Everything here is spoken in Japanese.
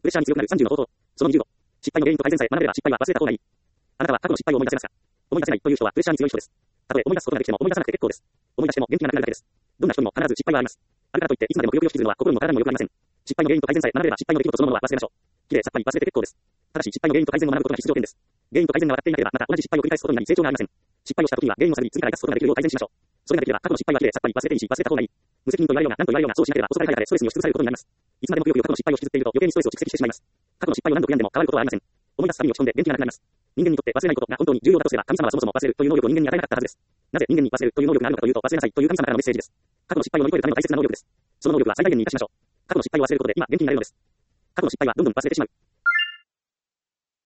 プレッシャーに強くなる30の方法。その20度。失敗の原因と改善さえ学べれば失敗は忘れた方がいい。あなたは過去の失敗を思い出せますか？思い出せないという人はプレッシャーに強い人です。たとえ思い出すことができても思い出さなくて結構です。思い出しても元気がなくなるだけです。どんな人にも必ず失敗はあります。あるからといっていつまでもくよくよ引きずるのは心も体にも良くありません。失敗の原因と改善さえ学べれば失敗の出来事そのものは忘れましょう。きれいさっぱり忘れて結構です。ただし失敗の原因と改善を学ぶことが必須条件です。原因と改善が分かっていなければまた同じ失敗を繰り返すことになり成長がありません。失敗をした時には原因を探り次から生かすことができるよう改善しましょう。それができれば過去の失敗はきれいさっぱり忘れていいし忘れた方がいい。無責任と言われようが何と言われようがそうしなければ恐れられたでストレスに押しつぶされることになります。いつまでもくよくよ過去の失敗を引きずっていると余計にストレスを蓄積してしまいます。過去の失敗を何度悔やんでも変わることはありません。思い出すたびに落ち込んで元気がなくなります。人間にとって忘れないことが本当に重要だとすれば神様はそもそも忘れるという能力を人間に与えなかったはずです。なぜ人間に忘れるという能力があるのかというと忘れなさいという神様からのメッセージです。過去の失敗を乗り越えるための大切な能力です。その能力は最大限に活かしましょう。過去の失敗を忘れることで今元気になれるのです。過去の失敗はどんどん忘れてしまう。